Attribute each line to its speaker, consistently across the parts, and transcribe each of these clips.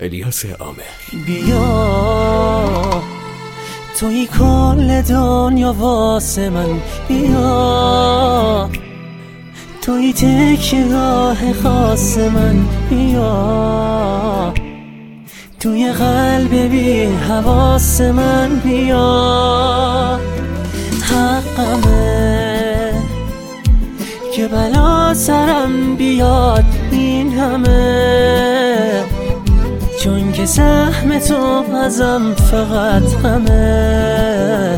Speaker 1: الیاس عامر.
Speaker 2: بیا توی کل دنیا واسه من، بیا توی تکیه‌گاه خاص من، بیا توی قلب بی حواس من، بیا حقمه که بلا سرم بیاد این همه، چون که سهم تو ازم فقط غمه.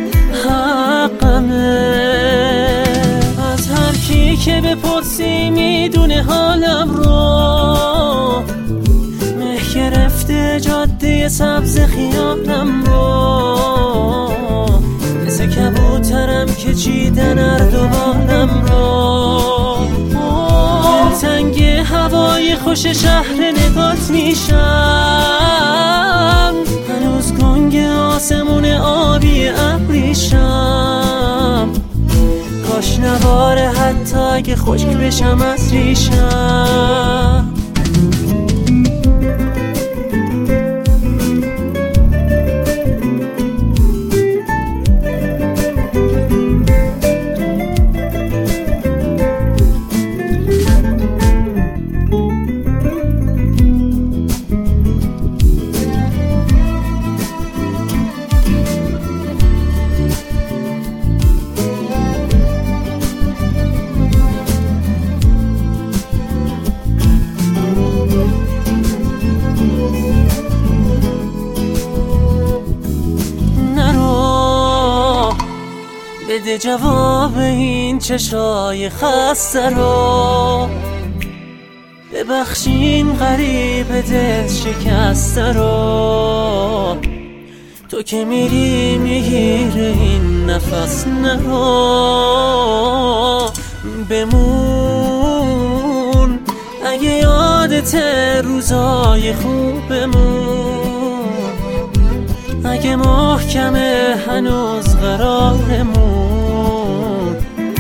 Speaker 2: حقمه از هر کی که بپرسی میدونه حالم رو، مه گرفته جاده سبز خیالم رو، مثل کبوترم که چیدن اردوانم رو. دلتنگ هوای خوش شهر نگات میشم، هنوز گنگ آسمون آبی ابریشم، کاش نباره حتی اگه خشک بشم از ریشم. بده جواب این چشای خسته رو، ببخشین غریب دل شکسته رو، تو که میری میگیره این نفس نرو. بمون اگه یادت روزای خوبمون، اگه محکمه هنوز قرارمون،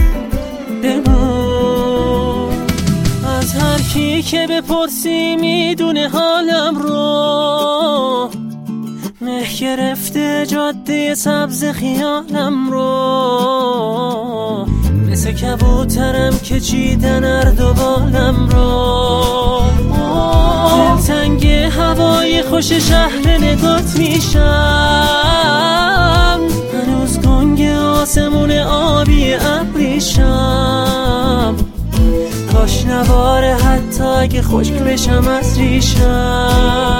Speaker 2: بمون از هر کی که بپرسی میدونه حالم رو، مه گرفته جاده سبز خیالم رو، مثل کبوترم که چیدن اردوانم رو. دلتنگ هوای خوش شهر نگات میشم، هنوز گنگ آسمون آبی ابریشم، کاش نباره حتی اگه خشک بشم از ریشم.